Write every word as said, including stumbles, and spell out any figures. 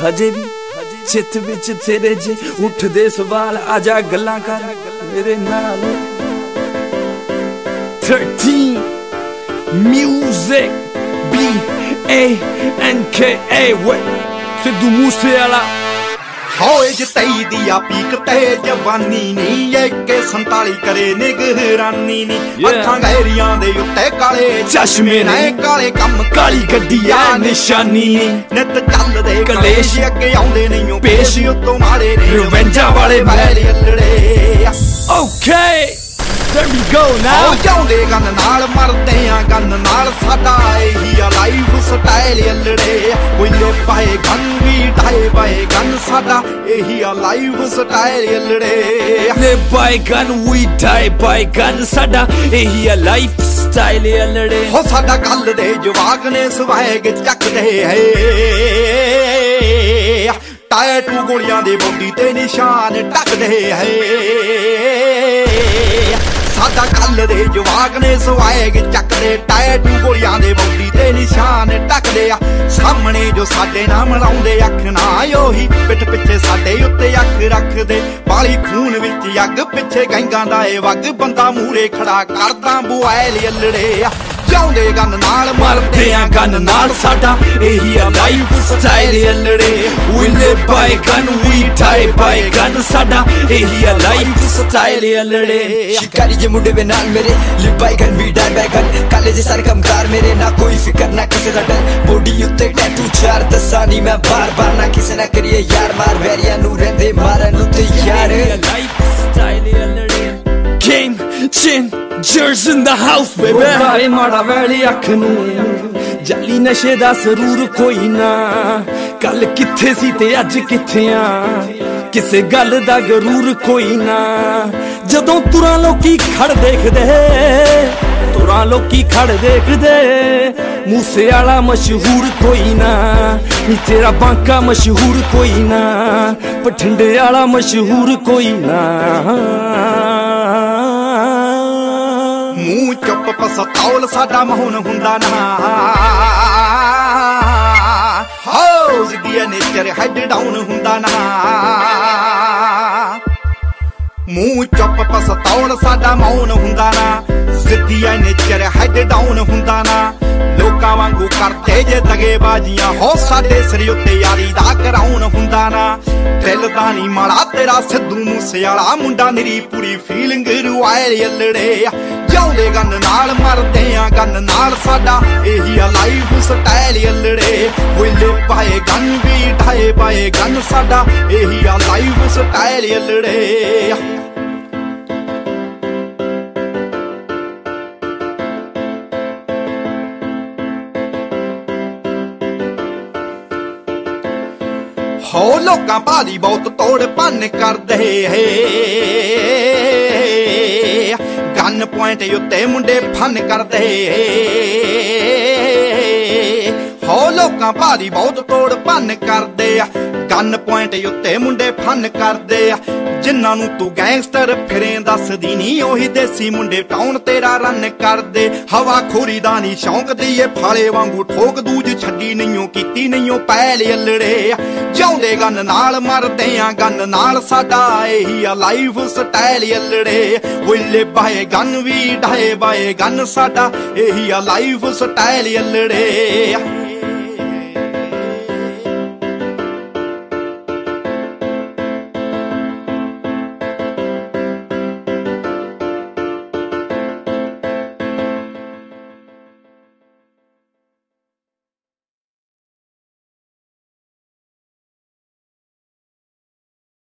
हजे भी चित विच तेरे जे उठदे सवाल आजा गल्लां कर मेरे नाल thirteen Music B A N K A Sidhu Moosewala होए जतई दिया पीक ते जवानी नी एके संताली करे निगरानी नी अखां गहरियां दे उत्ते काले चश्मे ने काले कम काली गड्डी आ निशानी नी नित चलदे कलेश अगे आउंदे नहीं पेश उत्तों मारे ने रिवेंजा वाले मैल अल्लड़े Okay There we go now जाउंदे गन नाल मरदे आ गन नाल साडा एही आ लाइफ स्टाइल अल्लड़े कोई ले पाए गन भी ढाए पाए गन साडा एही आ लाइफ स्टाइल अल्लड़े ले पाए गन वी ढाए पाए गन साडा एही आ लाइफ स्टाइल अल्लड़े हो साडा गल दे जवाक ने स्वैग चकदे है टैटू गोलियां दे बॉडी ते निशान टकदे है साडा कल दे जवाक ने स्वैग चकदे टैटू गोलियां दे बॉडी ते निशान टकदे आ सामने जो साडे नाम लाउंदे अख ना ओही पिठ पिछे साडे उत्ते अख रखदे बाली खून विच अग पिछे गैंगां दा ए वग बंदा मूरे खड़ा करदा बुआल अल्लड़े जाउंदे गन नाल मरदे आ गन नाल साडा एही आ लाइफ स्टाइल अल्लड़े we live by gun we die by gun साडा एही आ लाइफ स्टाइल अल्लड़े शिकारी जे मुंडे वे नाल मेरे live by gun we die by gun काले जे सारे कमकार मेरे ना कोई फिकर ना किसे दा डर बॉडी उत्ते टैटू चार दसानी मैं बार बार ना किसे ना करिए यार मार वैरिया नू रहंदे मारन उत्ते यार लाइफ स्टाइल अल्लड़े Game changers in the house baby काले माड़ा वैली अख नू जाली नशे दा सरूर कोई ना कल किथे सी ते अज किथे आ किसे गल दा गरूर कोई ना जदों तुरां लोकी खड़ देखदे तुरां लोकी खड़ देखदे मूसेवाला मशहूर कोई ना नी तेरा बांका मशहूर कोई ना बठिंडे वाला मशहूर कोई ना मूंह चुप पसतौल साडा मौन हुंदा ना हाउस दी नेचर हेड डाउन हुंदा ना मूंह चुप पसतौल साडा मौन हुंदा ना सिद्धी नेचर हेड डाउन हुंदा ना लोकां वांगू करते जे दगेबाजियां हो साडे सिर उत्ते यारी दा कराउन हुंदा ना दिल दा नी माड़ा तेरा सिद्धू मूसेवाला मुंडा निरी पूरी फीलिंग रुआए अल्लड़े जाउंदे गन नाल मरदे आ गन नाल साडा एही आ लाइफ स्टाइल अल्लड़े विले पाए गन भी ढाए पाए गन साडा एही आ लाइफ स्टाइल अल्लड़े हो लोकां भारी बहुत तोड़ भन्न करदे है गन पॉइंट उत्ते मुंडे फन करदे हो लोकां भारी बहुत तोड़ भन्न करदे गन पॉइंट उत्ते मुंडे फन करदे जिन्हां नूं तू गैंगस्टर फिरें दसदी नी ओही देसी मुंडे टाउन तेरा रन करदे हवा खोरी दा नी शौक दीए फाले वांगू ठोक दूज छड्डी नहींओ कीती नहींओ पैल अल्लड़े जाउंदे गन नाल मरदे आ गन नाल साडा एही आ लाइफ स्टाइल अल्लड़े विले बाए गन भी ढाए बाए गन साडा एही आ लाइफ स्टाइल अल्लड़े